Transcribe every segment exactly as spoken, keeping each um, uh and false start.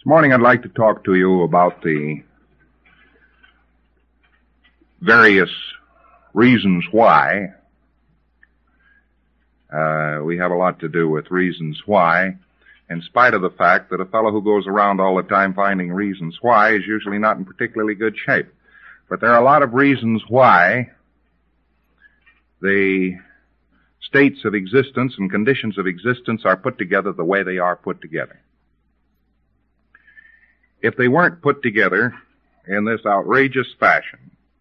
This morning I'd like to talk to you about the various reasons why. Uh, we have a lot to do with reasons why, in spite of the fact that a fellow who goes around all the time finding reasons why is usually not in particularly good shape. But there are a lot of reasons why the states of existence and conditions of existence are put together the way they are put together. If they weren't put together in this outrageous fashion,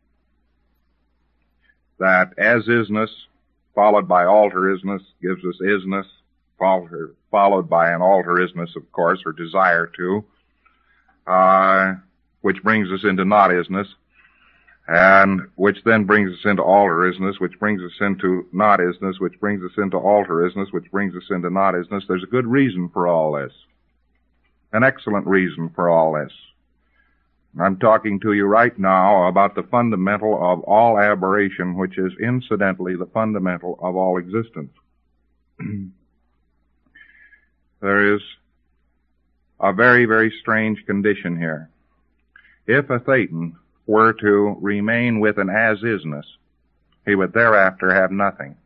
that as-isness followed by alter-isness gives us isness, followed by an alter-isness, of course, or desire to, uh, which brings us into not-isness, and which then brings us into alter-isness, which brings us into not-isness, which brings us into alter-isness, which brings us into not-isness. There's a good reason for all this. An excellent reason for all this. I'm talking to you right now about the fundamental of all aberration, which is incidentally the fundamental of all existence. There is a very, very strange condition here. If a Thetan were to remain with an as-isness, he would thereafter have nothing.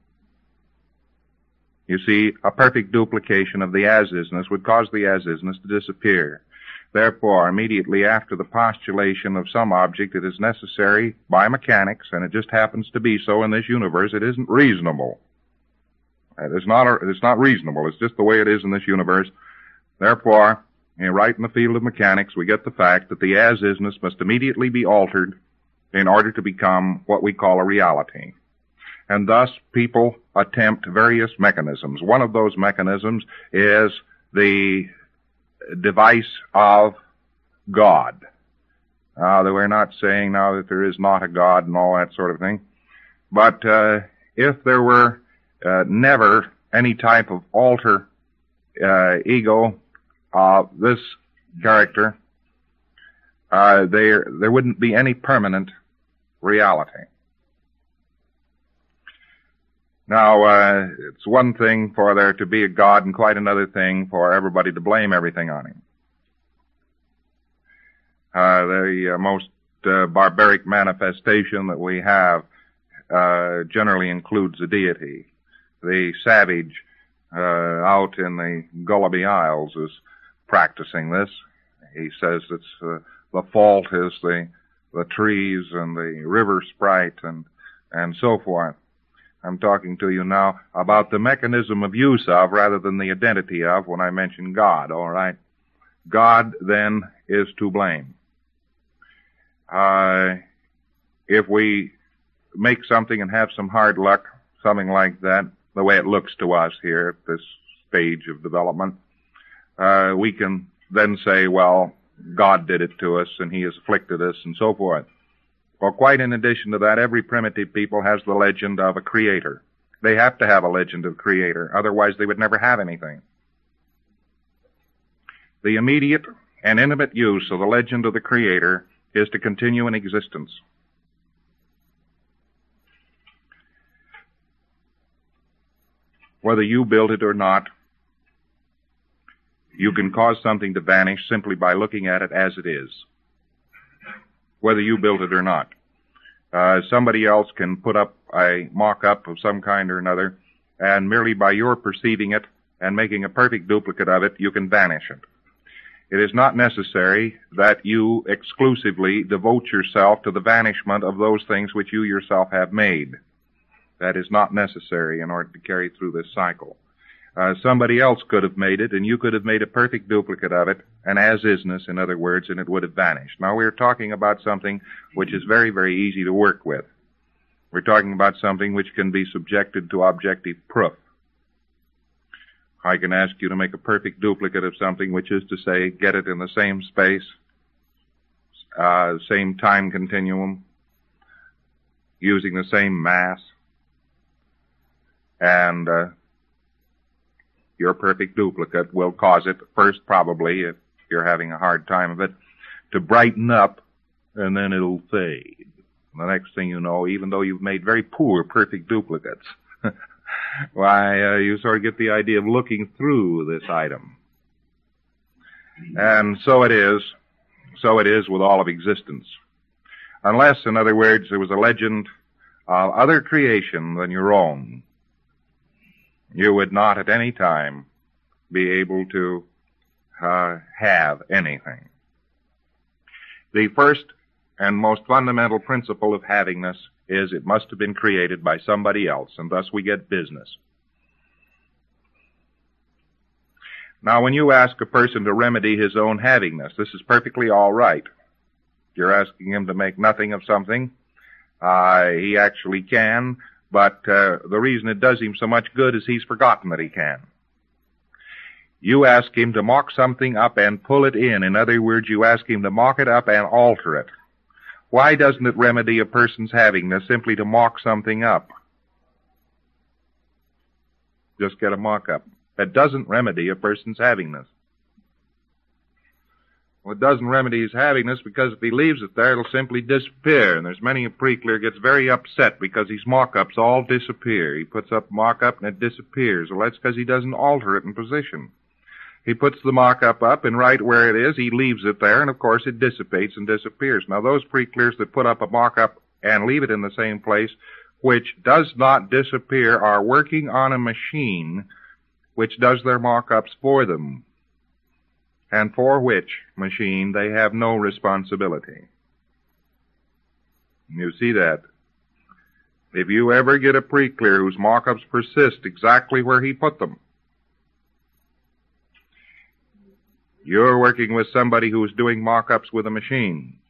You see, a perfect duplication of the as-isness would cause the as-isness to disappear. Therefore, immediately after the postulation of some object, it is necessary by mechanics, and it just happens to be so in this universe, it isn't reasonable. It is not, a, it's not reasonable. It's just the way it is in this universe. Therefore, right in the field of mechanics, we get the fact that the as-isness must immediately be altered in order to become what we call a reality. And thus, people attempt various mechanisms. One of those mechanisms is the device of God. Now, that we're not saying now that there is not a God and all that sort of thing. But uh, if there were uh, never any type of alter uh, ego of this character, uh, there there wouldn't be any permanent reality. Now, uh, it's one thing for there to be a God and quite another thing for everybody to blame everything on him. Uh, the uh, most uh, barbaric manifestation that we have uh, generally includes a deity. The savage uh, out in the Gulliby Isles is practicing this. He says it's uh, the fault is the the trees and the river sprite and and so forth. I'm talking to you now about the mechanism of use of rather than the identity of when I mention God, all right? God, then, is to blame. Uh, if we make something and have some hard luck, something like that, the way it looks to us here at this stage of development, uh, we can then say, well, God did it to us and he has afflicted us and so forth. Well, quite in addition to that, every primitive people has the legend of a creator. They have to have a legend of creator, otherwise they would never have anything. The immediate and intimate use of the legend of the creator is to continue in existence. Whether you build it or not, you can cause something to vanish simply by looking at it as it is, whether you built it or not. Uh, somebody else can put up a mock-up of some kind or another, and merely by your perceiving it and making a perfect duplicate of it, you can vanish it. It is not necessary that you exclusively devote yourself to the vanishment of those things which you yourself have made. That is not necessary in order to carry through this cycle. Uh, somebody else could have made it, and you could have made a perfect duplicate of it, an as-isness, in other words, and it would have vanished. Now, we're talking about something which is very, very easy to work with. We're talking about something which can be subjected to objective proof. I can ask you to make a perfect duplicate of something, which is to say, get it in the same space, uh, same time continuum, using the same mass, and uh, your perfect duplicate will cause it, first probably, if you're having a hard time of it, to brighten up, and then it'll fade. The next thing you know, even though you've made very poor perfect duplicates, why, uh, you sort of get the idea of looking through this item. And so it is, so it is with all of existence. Unless, in other words, there was a legend of other creation than your own, you would not at any time be able to uh, have anything. The first and most fundamental principle of havingness is it must have been created by somebody else, and thus we get business. Now, when you ask a person to remedy his own havingness, this is perfectly all right. You're asking him to make nothing of something. Uh, he actually can, but uh, the reason it does him so much good is he's forgotten that he can. You ask him to mock something up and pull it in. In other words, you ask him to mock it up and alter it. Why doesn't it remedy a person's havingness simply to mock something up? Just get a mock-up. That doesn't remedy a person's havingness. Well, it doesn't remedy his havingness because if he leaves it there, it'll simply disappear. And there's many a pre-clear gets very upset because his mock-ups all disappear. He puts up mock-up and it disappears. Well, that's because he doesn't alter it in position. He puts the mock-up up, and right where it is, he leaves it there, and of course it dissipates and disappears. Now, those pre-clears that put up a mock-up and leave it in the same place, which does not disappear, are working on a machine which does their mock-ups for them, and for which machine they have no responsibility. You see that. If you ever get a pre-clear whose mock-ups persist exactly where he put them, you're working with somebody who's doing mock-ups with a machine.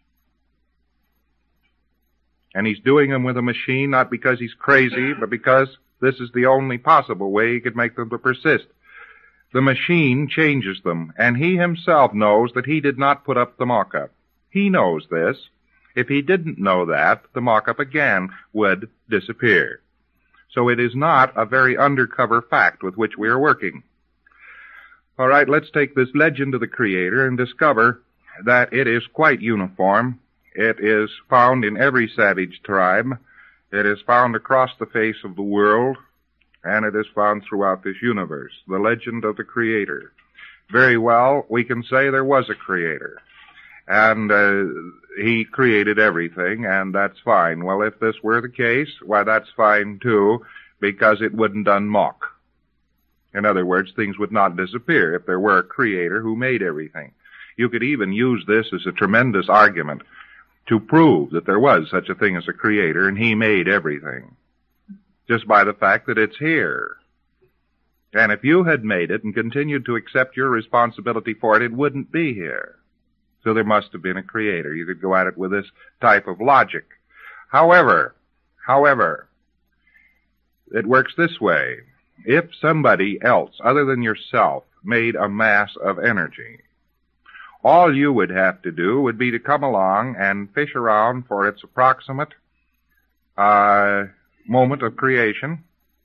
And he's doing them with a machine not because he's crazy, but because this is the only possible way he could make them to persist. The machine changes them, and he himself knows that he did not put up the mock-up. He knows this. If he didn't know that, the mock-up again would disappear. So it is not a very undercover fact with which we are working. All right, let's take this legend of the Creator and discover that it is quite uniform. It is found in every savage tribe. It is found across the face of the world, and it is found throughout this universe. The legend of the Creator. Very well, we can say there was a Creator, and uh, he created everything, and that's fine. Well, if this were the case, why, that's fine too, because it wouldn't unmock. In other words, things would not disappear if there were a Creator who made everything. You could even use this as a tremendous argument to prove that there was such a thing as a Creator and he made everything, just by the fact that it's here. And if you had made it and continued to accept your responsibility for it, it wouldn't be here. So there must have been a Creator. You could go at it with this type of logic. However, however, it works this way. If somebody else, other than yourself, made a mass of energy, all you would have to do would be to come along and fish around for its approximate uh, moment of creation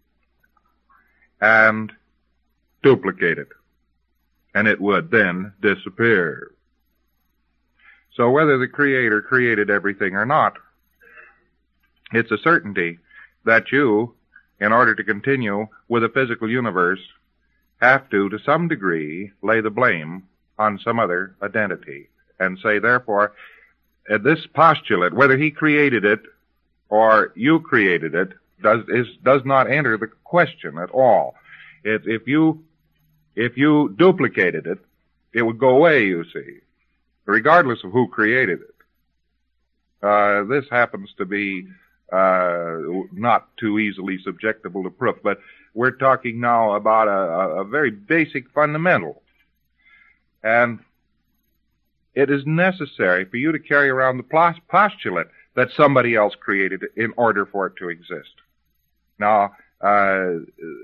and duplicate it, and it would then disappear. So whether the Creator created everything or not, it's a certainty that you, in order to continue with a physical universe, have to, to some degree, lay the blame on some other identity and say, therefore, uh, this postulate, whether he created it or you created it, does is does not enter the question at all. It, if you if you duplicated it, it would go away, you see, regardless of who created it. Uh, this happens to be uh, not too easily subjectable to proof, but we're talking now about a, a very basic fundamental. And it is necessary for you to carry around the postulate that somebody else created it in order for it to exist. Now, uh,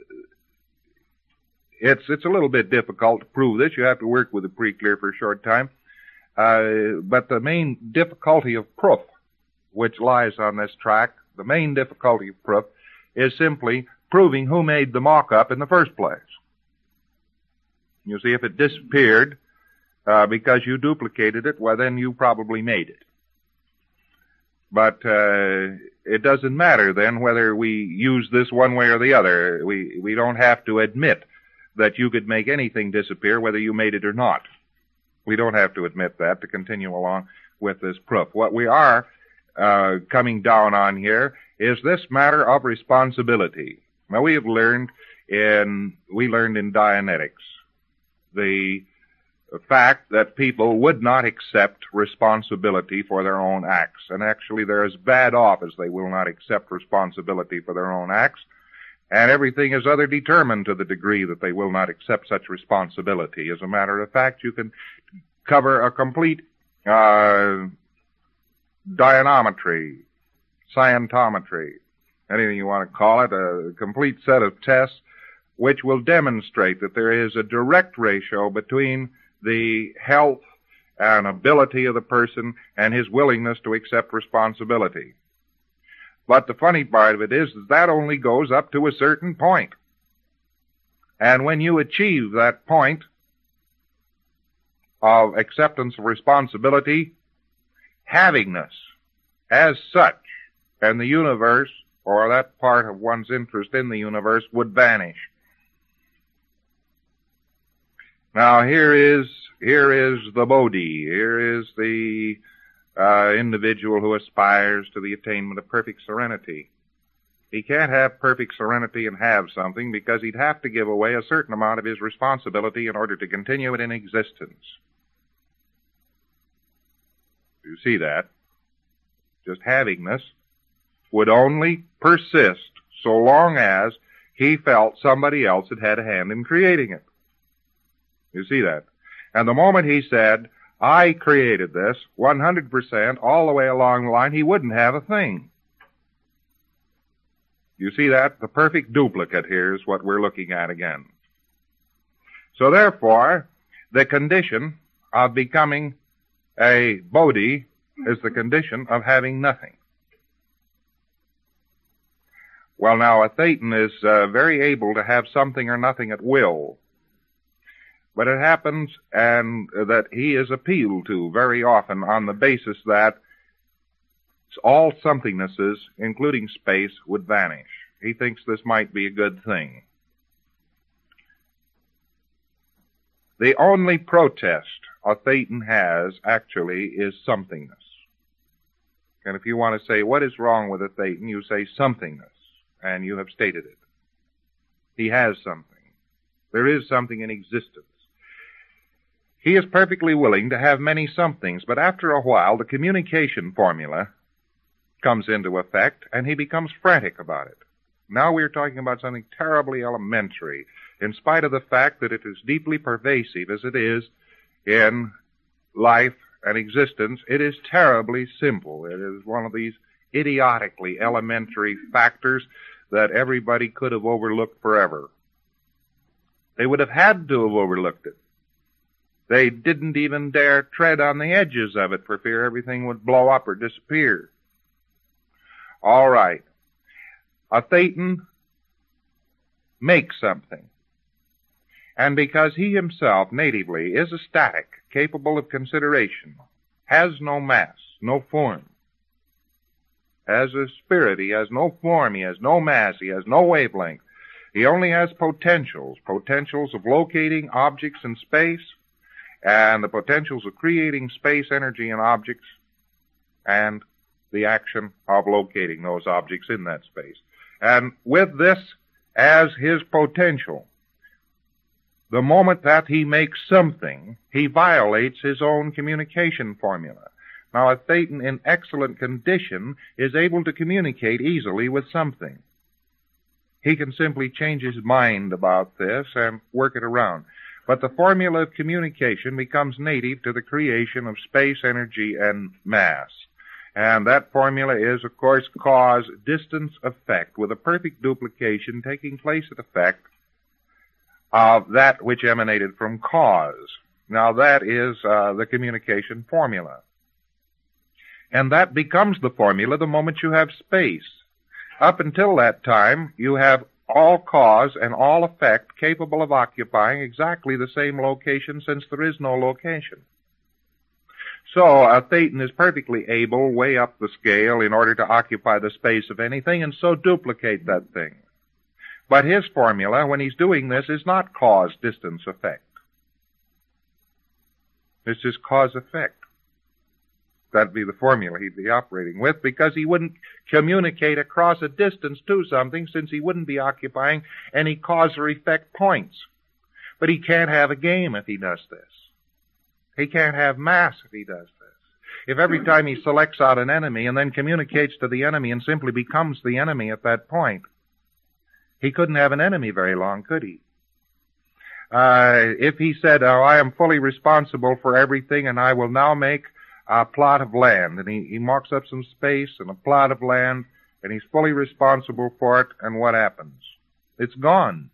it's it's a little bit difficult to prove this. You have to work with a pre-clear for a short time. Uh, but the main difficulty of proof, which lies on this track, the main difficulty of proof is simply proving who made the mock-up in the first place. You see, if it disappeared uh, because you duplicated it, well, then you probably made it. But uh, it doesn't matter then whether we use this one way or the other. We we don't have to admit that you could make anything disappear whether you made it or not. We don't have to admit that to continue along with this proof. What we are uh, coming down on here is this matter of responsibility. Now, we have learned in, we learned in Dianetics the fact that people would not accept responsibility for their own acts. And actually, they're as bad off as they will not accept responsibility for their own acts. And everything is other determined to the degree that they will not accept such responsibility. As a matter of fact, you can cover a complete uh, dynamometry, scientometry, anything you want to call it, a complete set of tests which will demonstrate that there is a direct ratio between the health and ability of the person and his willingness to accept responsibility. But the funny part of it is that that only goes up to a certain point. And when you achieve that point of acceptance of responsibility, havingness as such and the universe, or that part of one's interest in the universe, would vanish. Now here is, here is the Bodhi, here is the uh, individual who aspires to the attainment of perfect serenity. He can't have perfect serenity and have something because he'd have to give away a certain amount of his responsibility in order to continue it in existence. You see that? Just havingness would only persist so long as he felt somebody else had had a hand in creating it. You see that? And the moment he said, I created this, one hundred percent, all the way along the line, he wouldn't have a thing. You see that? The perfect duplicate here is what we're looking at again. So therefore, the condition of becoming a Bodhi is the condition of having nothing. Well, now, a Thetan is uh, very able to have something or nothing at will. But it happens and uh, that he is appealed to very often on the basis that all somethingnesses, including space, would vanish. He thinks this might be a good thing. The only protest a Thetan has, actually, is somethingness. And if you want to say, what is wrong with a Thetan, you say somethingness, and you have stated it. He has something. There is something in existence. He is perfectly willing to have many somethings, but after a while, the communication formula comes into effect, and he becomes frantic about it. Now we're talking about something terribly elementary, in spite of the fact that it is deeply pervasive as it is in life and existence. It is terribly simple. It is one of these idiotically elementary factors that everybody could have overlooked forever. They would have had to have overlooked it. They didn't even dare tread on the edges of it for fear everything would blow up or disappear. All right. A Thetan makes something. And because he himself, natively, is a static, capable of consideration, has no mass, no form. As a spirit, he has no form, he has no mass, he has no wavelength. He only has potentials, potentials of locating objects in space, and the potentials of creating space energy in objects, and the action of locating those objects in that space. And with this as his potential, the moment that he makes something, he violates his own communication formula. Now, a Thetan in excellent condition is able to communicate easily with something. He can simply change his mind about this and work it around. But the formula of communication becomes native to the creation of space, energy, and mass. And that formula is, of course, cause, distance, effect, with a perfect duplication taking place at effect of that which emanated from cause. Now, that is uh, the communication formula. And that becomes the formula the moment you have space. Up until that time, you have all cause and all effect capable of occupying exactly the same location, since there is no location. So a Thetan is perfectly able, way up the scale, in order to occupy the space of anything and so duplicate that thing. But his formula, when he's doing this, is not cause, distance, effect. It's just cause-effect. That'd be the formula he'd be operating with, because he wouldn't communicate across a distance to something, since he wouldn't be occupying any cause or effect points. But he can't have a game if he does this. He can't have mass if he does this. If every time he selects out an enemy and then communicates to the enemy and simply becomes the enemy at that point, he couldn't have an enemy very long, could he? Uh, if he said, oh, I am fully responsible for everything and I will now make a plot of land, and he, he marks up some space and a plot of land, and he's fully responsible for it, and what happens? It's gone.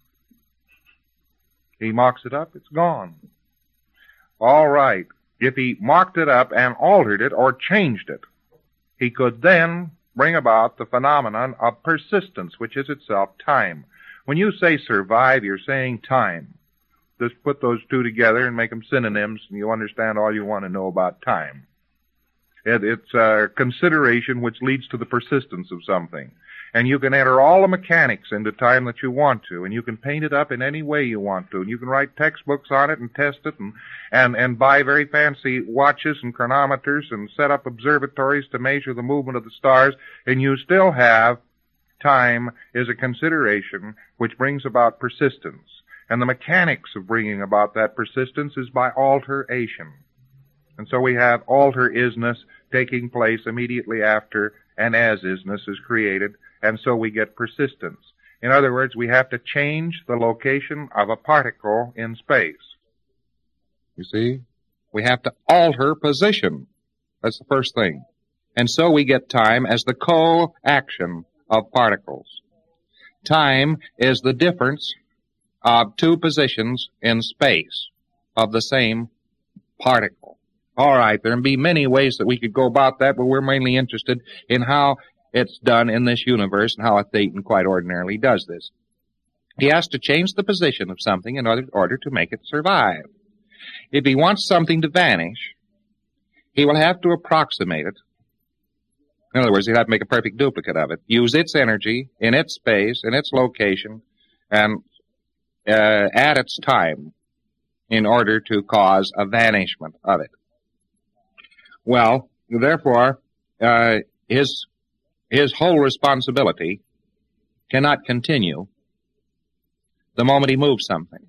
He marks it up, it's gone. All right. If he marked it up and altered it or changed it, he could then bring about the phenomenon of persistence, which is itself time. When you say survive, you're saying time. Just put those two together and make them synonyms, and you understand all you want to know about time. It, it's a consideration which leads to the persistence of something. And you can enter all the mechanics into time that you want to, and you can paint it up in any way you want to, and you can write textbooks on it and test it, and, and, and buy very fancy watches and chronometers and set up observatories to measure the movement of the stars, and you still have time is a consideration which brings about persistence. And the mechanics of bringing about that persistence is by alteration. And so we have alter-isness taking place immediately after an as-isness is created, and so we get persistence. In other words, we have to change the location of a particle in space. You see? We have to alter position. That's the first thing. And so we get time as the co-action of particles. Time is the difference of two positions in space of the same particle. All right, there can be many ways that we could go about that, but we're mainly interested in how it's done in this universe and how a Thetan quite ordinarily does this. He has to change the position of something in order, order to make it survive. If he wants something to vanish, he will have to approximate it. In other words, he'll have to make a perfect duplicate of it, use its energy in its space, in its location, and uh, at its time in order to cause a vanishment of it. Well, therefore, uh, his, his whole responsibility cannot continue the moment he moves something.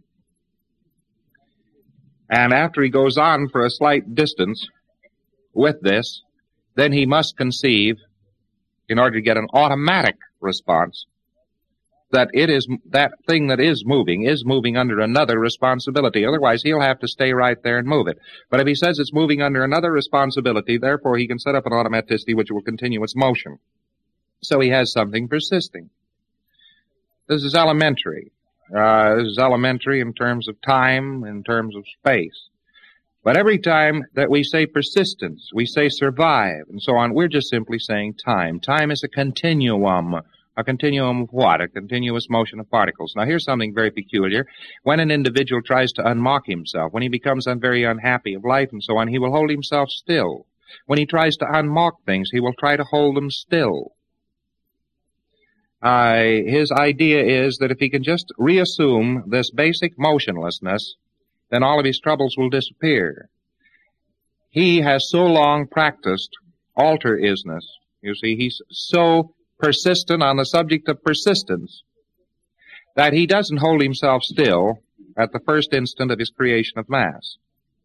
And after he goes on for a slight distance with this, then he must conceive, in order to get an automatic response, that it is, that thing that is moving is moving under another responsibility. Otherwise, he'll have to stay right there and move it. But if he says it's moving under another responsibility, therefore he can set up an automaticity which will continue its motion. So he has something persisting. This is elementary. Uh, this is elementary in terms of time, in terms of space. But every time that we say persistence, we say survive, and so on, we're just simply saying time. Time is a continuum. A continuum of what? A continuous motion of particles. Now, here's something very peculiar. When an individual tries to unmock himself, when he becomes un- very unhappy of life and so on, he will hold himself still. When he tries to unmock things, he will try to hold them still. Uh, his idea is that if he can just reassume this basic motionlessness, then all of his troubles will disappear. He has so long practiced alter-isness. You see, he's so persistent on the subject of persistence that he doesn't hold himself still at the first instant of his creation of mass.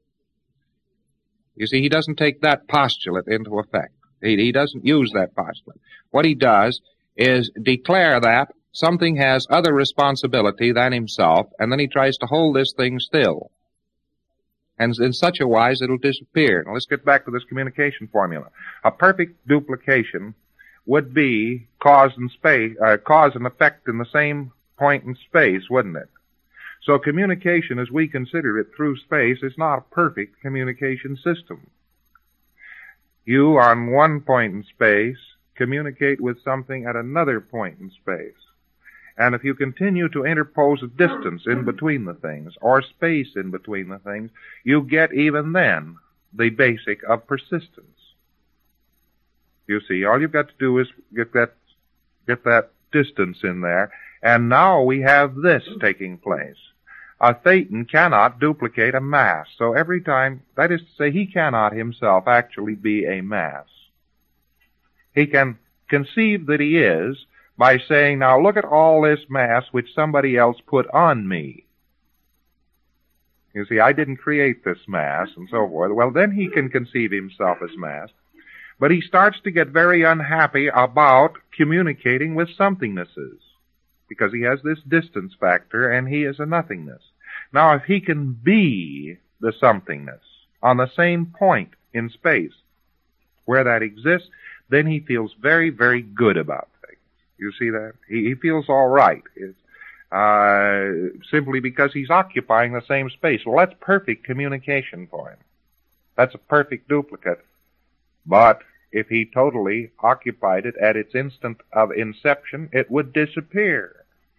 You see, he doesn't take that postulate into effect. He, he doesn't use that postulate. What he does is declare that something has other responsibility than himself, and then he tries to hold this thing still. And in such a wise, it'll disappear. Now, let's get back to this communication formula. A perfect duplication would be cause and space, uh, cause and effect in the same point in space, wouldn't it? So communication, as we consider it through space, is not a perfect communication system. You, on one point in space, communicate with something at another point in space. And if you continue to interpose a distance in between the things, or space in between the things, you get even then the basic of persistence. You see, all you've got to do is get that, get that distance in there, and now we have this taking place. a thetan cannot duplicate a mass. So every time, that is to say, he cannot himself actually be a mass. He can conceive that he is by saying, now look at all this mass which somebody else put on me. You see, I didn't create this mass and so forth. Well, then he can conceive himself as mass. But he starts to get very unhappy about communicating with somethingnesses, because he has this distance factor and he is a nothingness. Now, if he can be the somethingness on the same point in space where that exists, then he feels very, very good about things. You see that? He, he feels all right. It's, uh, simply because he's occupying the same space. Well, that's perfect communication for him. That's a perfect duplicate. But if he totally occupied it at its instant of inception, it would disappear.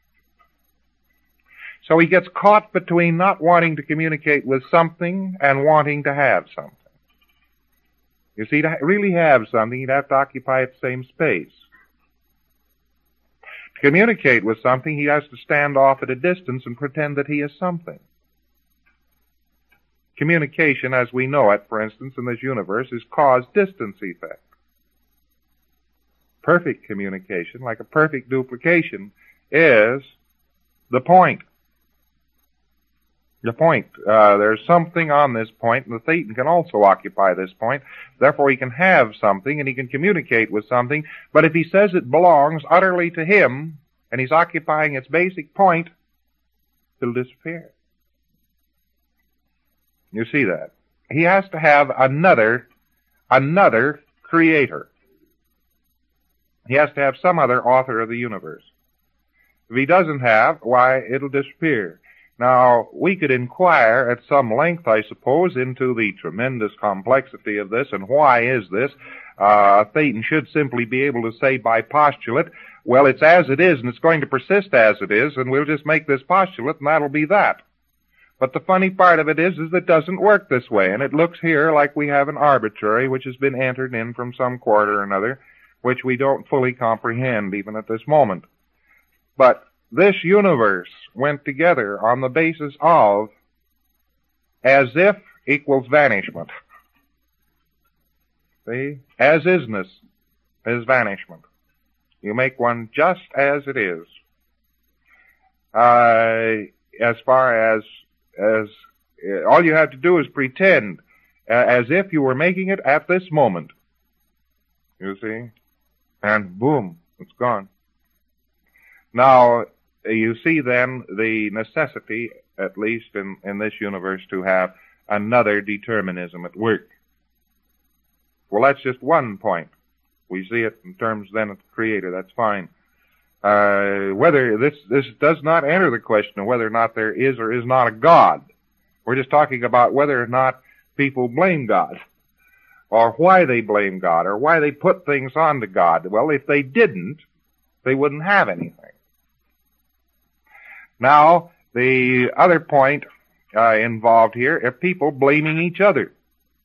So he gets caught between not wanting to communicate with something and wanting to have something. You see, to really have something, he'd have to occupy the same space. To communicate with something, he has to stand off at a distance and pretend that he is something. Communication, as we know it, for instance, in this universe, is cause-distance effect. Perfect communication, like a perfect duplication, is the point. The point. Uh, there's something on this point, and the thetan can also occupy this point. Therefore, he can have something, and he can communicate with something. But if he says it belongs utterly to him, and he's occupying its basic point, it'll disappear. You see that? He has to have another, another creator. He has to have some other author of the universe. If he doesn't have, why, it'll disappear. Now, we could inquire at some length, I suppose, into the tremendous complexity of this, and why is this? Uh, Thetan should simply be able to say by postulate, well, it's as it is, and it's going to persist as it is, and we'll just make this postulate, and that'll be that. But the funny part of it is, is that it doesn't work this way, and it looks here like we have an arbitrary which has been entered in from some quarter or another, which we don't fully comprehend even at this moment. But this universe went together on the basis of as if equals vanishment. See? As isness is vanishment. You make one just as it is. Uh, as far as, as, uh, all you have to do is pretend uh, as if you were making it at this moment. You see? And boom, it's gone. Now, you see then the necessity, at least in, in this universe, to have another determinism at work. Well, that's just one point. We see it in terms then of the Creator, that's fine. Uh, whether this, this does not enter the question of whether or not there is or is not a God. We're just talking about whether or not people blame God, or why they blame God, or why they put things onto God. Well, if they didn't, they wouldn't have anything. Now, the other point uh, involved here are people blaming each other.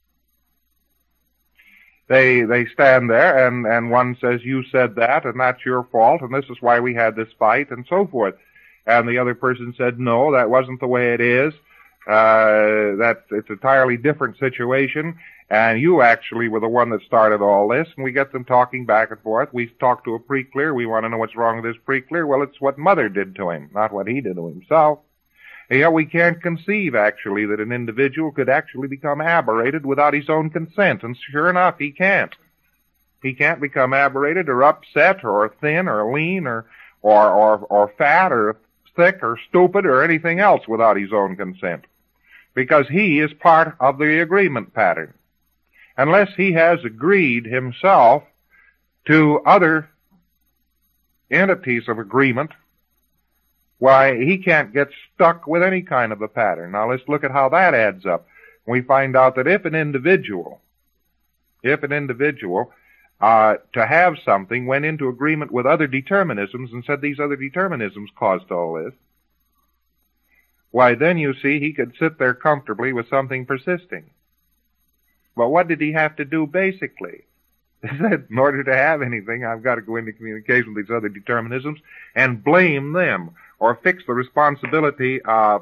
They they stand there, and, and one says, you said that, and that's your fault, and this is why we had this fight, and so forth. And the other person said, no, that wasn't the way it is. Uh, that it's an entirely different situation, and you actually were the one that started all this, and we get them talking back and forth. We talk to a pre-clear, we want to know what's wrong with this pre-clear. Well, it's what Mother did to him, not what he did to himself. And yet we can't conceive, actually, that an individual could actually become aberrated without his own consent, and sure enough, he can't. He can't become aberrated or upset or thin or lean or, or, or, or fat or thick or stupid or anything else without his own consent, because he is part of the agreement pattern. Unless he has agreed himself to other entities of agreement, why, he can't get stuck with any kind of a pattern. Now, let's look at how that adds up. We find out that if an individual, if an individual, uh, to have something went into agreement with other determinisms and said these other determinisms caused all this, why, then you see he could sit there comfortably with something persisting. But what did he have to do basically? He said, in order to have anything, I've got to go into communication with these other determinisms and blame them, or fix the responsibility of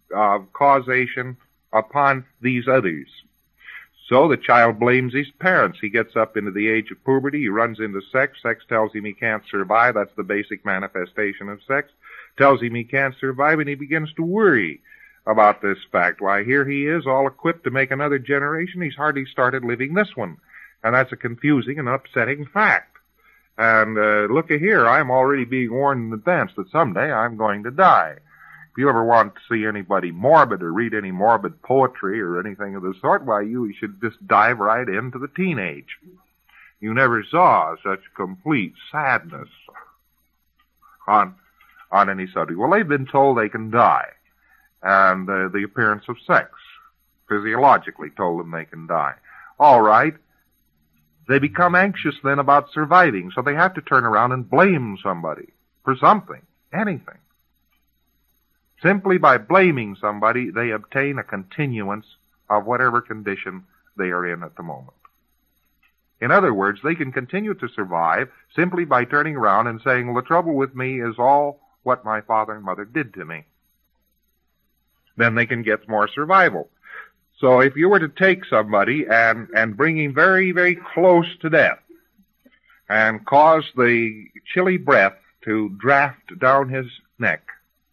of causation upon these others. So the child blames his parents. He gets up into the age of puberty. He runs into sex. Sex tells him he can't survive. That's the basic manifestation of sex. Tells him he can't survive, and he begins to worry about this fact. Why, here he is, all equipped to make another generation. He's hardly started living this one. And that's a confusing and upsetting fact. And uh, look here, I'm already being warned in advance that someday I'm going to die. If you ever want to see anybody morbid or read any morbid poetry or anything of the sort, why, you should just dive right into the teenage. You never saw such complete sadness on on any subject. Well, they've been told they can die. And uh, the appearance of sex, physiologically told them they can die. All right. They become anxious then about surviving, so they have to turn around and blame somebody for something, anything. Simply by blaming somebody, they obtain a continuance of whatever condition they are in at the moment. In other words, they can continue to survive simply by turning around and saying, well, the trouble with me is all what my father and mother did to me. Then they can get more survival. So if you were to take somebody and, and bring him very, very close to death and cause the chilly breath to draft down his neck,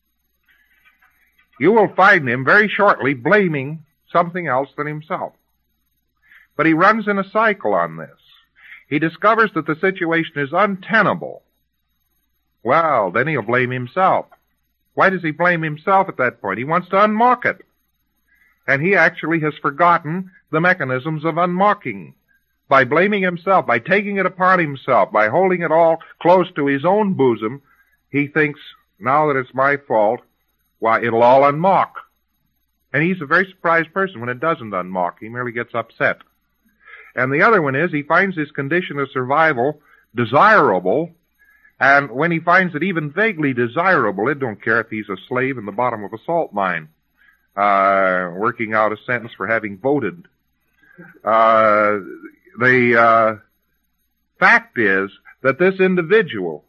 you will find him very shortly blaming something else than himself. But he runs in a cycle on this. He discovers that the situation is untenable. Well, then he'll blame himself. Why does he blame himself at that point? He wants to unmock it. And he actually has forgotten the mechanisms of unmocking. By blaming himself, by taking it upon himself, by holding it all close to his own bosom, he thinks, now that it's my fault, why, it'll all unmock. And he's a very surprised person when it doesn't unmock. He merely gets upset. And the other one is he finds his condition of survival desirable, and when he finds it even vaguely desirable, it don't care if he's a slave in the bottom of a salt mine, uh, working out a sentence for having voted. Uh, the uh, fact is that this individual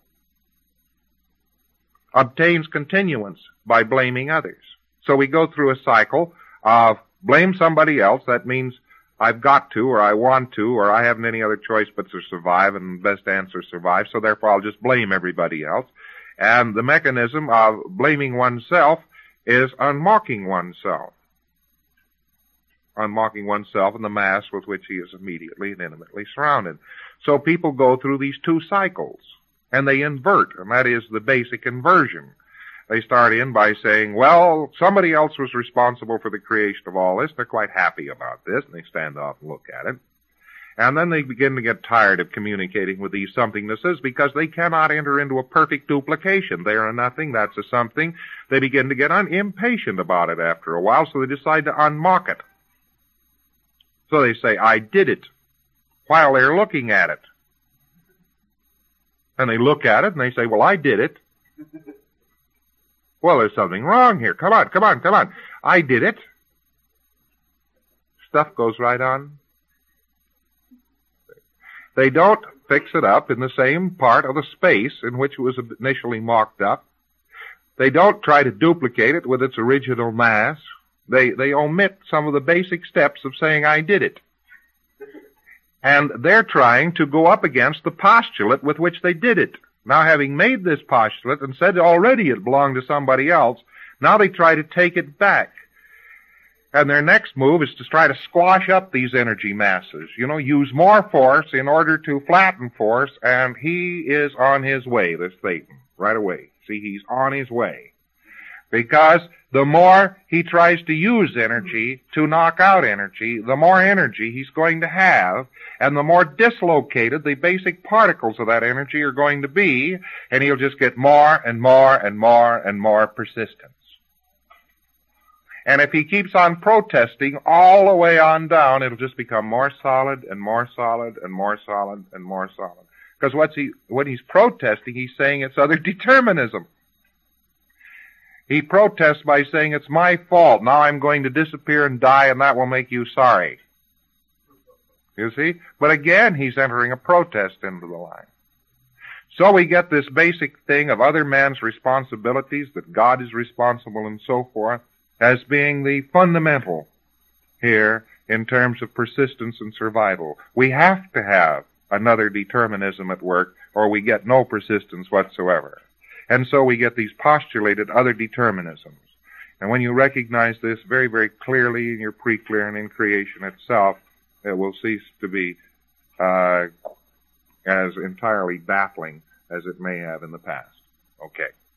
obtains continuance by blaming others. So we go through a cycle of blame somebody else. That means I've got to, or I want to, or I haven't any other choice but to survive, and the best answer is survive, so therefore I'll just blame everybody else. And the mechanism of blaming oneself is unmocking oneself. Unmocking oneself and the mass with which he is immediately and intimately surrounded. So people go through these two cycles, and they invert, and that is the basic inversion. They start in by saying, well, somebody else was responsible for the creation of all this. They're quite happy about this, and they stand off and look at it. And then they begin to get tired of communicating with these somethingnesses because they cannot enter into a perfect duplication. They are a nothing, that's a something. They begin to get un- impatient about it after a while, so they decide to unmock it. So they say, I did it, while they're looking at it. And they look at it and they say, well, I did it. Well, there's something wrong here. Come on, come on, come on. I did it. Stuff goes right on. They don't fix it up in the same part of the space in which it was initially mocked up. They don't try to duplicate it with its original mass. They, they omit some of the basic steps of saying, I did it. And they're trying to go up against the postulate with which they did it. Now, having made this postulate and said already it belonged to somebody else, now they try to take it back. And their next move is to try to squash up these energy masses. You know, use more force in order to flatten force, and he is on his way, this Satan, right away. See, he's on his way. Because the more he tries to use energy to knock out energy, the more energy he's going to have, and the more dislocated the basic particles of that energy are going to be, and he'll just get more and more and more and more persistence. And if he keeps on protesting all the way on down, it'll just become more solid and more solid and more solid and more solid. Because what's he, when he's protesting, he's saying it's other determinism. He protests by saying, it's my fault. Now I'm going to disappear and die, and that will make you sorry. You see? But again, he's entering a protest into the line. So we get this basic thing of other man's responsibilities, that God is responsible and so forth. as being the fundamental here in terms of persistence and survival. We have to have another determinism at work, or we get no persistence whatsoever. And so we get these postulated other determinisms. And when you recognize this very, very clearly in your pre-clear and in creation itself, it will cease to be uh, as entirely baffling as it may have in the past. Okay.